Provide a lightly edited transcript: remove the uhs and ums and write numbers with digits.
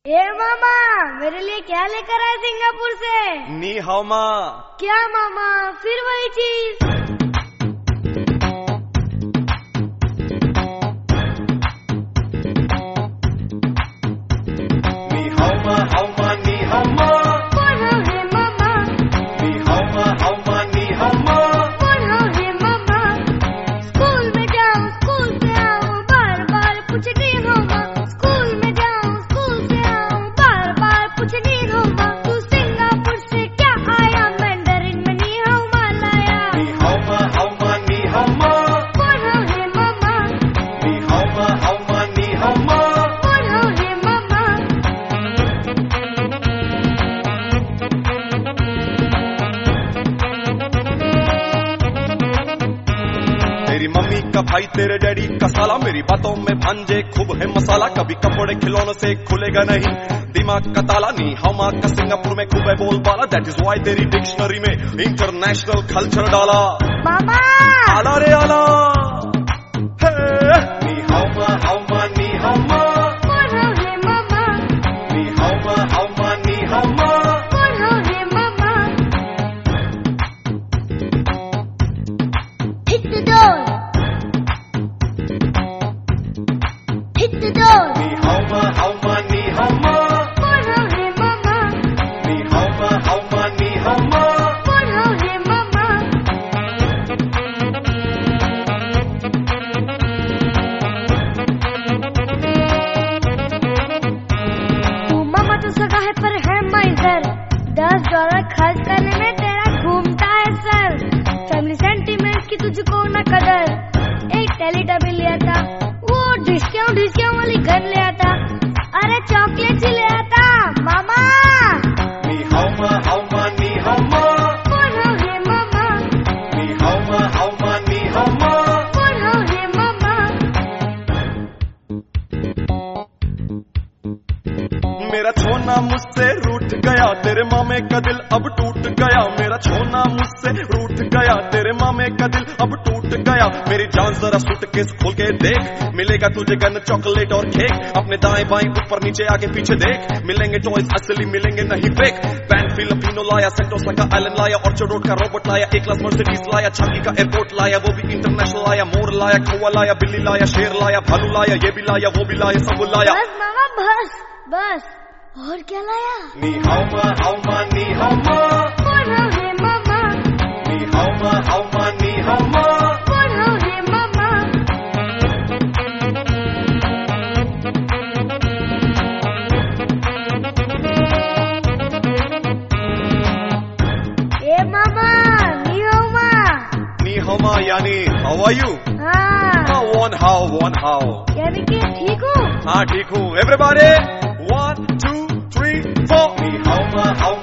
ए मामा, मेरे लिए क्या लेकर आए सिंगापुर से? नी हाउ माँ। क्या मामा, फिर वही चीज? नी हाउ माँ, हाउ माँ, नी हाउ माँ। कौन हो हे मामा? नी हाउ माँ, हाउ माँ, नी हाउ माँ। कौन हो हे मामा? स्कूल में जाऊं, स्कूल से आऊं, बार बार पूछती हूँ माँ। स्कूल में जाऊं, स्कूल से आऊं, बार बार पूछती हूँ माँ। तू सिंगापुर से क्या आया? मैंडरिन में नी हाउ माँ लाया। नी हाउ माँ, हाउ माँ, नी हाउ माँ। कौन हो हे मामा? नी हाउ माँ, हाउ माँ, नी हाउ माँ। कौन हो हे मामा? तेरी मम्मी का भाई तेरे डैडी का साला, मेरी बातों में भांजे खूब है मसाला। कभी कपड़े खिलौनों से खुलेगा नहीं दिमाग का ताला। नी हाउ माँ का सिंगापुर में खूब है बोलबाला। दैट इज व्हाई तेरी डिक्शनरी में इंटरनेशनल कल्चर डाला। मामा, आला रे आला। नी हाउ माँ, हाउ माँ, नी हाउ माँ। कौन हो हे मामा? नी हाउ माँ, हाउ माँ, नी हाउ माँ। कौन हो हे मामा? Hit the door. Hit the door. नी हाउ माँ, हाउ माँ, नी हाउ माँ। कौन हो हे मामा? नी हाउ माँ, हाउ माँ, नी हाउ माँ। कौन हो हे मामा? तू मामा तो सगा है पर है माइजर। $10 खर्च करने में तेरा घूमता है सर। फैमिली सेंटीमेंट की तुझको न कदर। एक टेलीटबी लिया था, वो ढिसक्याऊं वाली गन लिया था। अरे चॉकलेट ही लिया था मामा। नी हाउ माँ, हाउ माँ, नी हाउ माँ। कौन हो हे मामा? नी हाउ माँ, हाउ माँ, नी हाउ माँ। कौन हो हे मामा? मेरा छोना मुझसे रूठ गया, तेरे मामे का दिल अब टूट गया। मेरा छोना मुझसे रूठ गया, तेरे मामे का दिल अब टूट गया। मेरी जान जरा सूटकेस खोल के देख, मिलेगा तुझे गन चॉकलेट और केक। अपने दाएं बाएं ऊपर नीचे आगे पीछे देख, मिलेंगे टॉयज असली मिलेंगे नहीं फेक। पैन फिलिपिनो लाया, सेंटोसा का आइलैंड लाया, ऑर्चर्ड रोड का रोबोट लाया, एक क्लास मर्सिडीज लाया, झांकी का एयरपोर्ट लाया, वो भी इंटरनेशनल लाया। मोर लाया, कौवा लाया, बिल्ली लाया, शेर लाया, भालू लाया, ये भी लाया, वो भी लाया, सब लाया। बस मामा बस बस, और क्या लाया? नी हाउ माँ, हाउ माँ, नी हाउ माँ। कौन हो हे मामा? नी हाउ माँ, हाउ माँ, नी हाउ माँ। कौन हो हे मामा? ए मामा, नी हाउ माँ। नी हाउ माँ यानी हाउ आर यू? हाँ, वन हाउ। यानी कि ठीक हूँ। हाँ ठीक हूँ। एवरीबॉडी 1 2 3 4। नी हाउ माँ, हाउ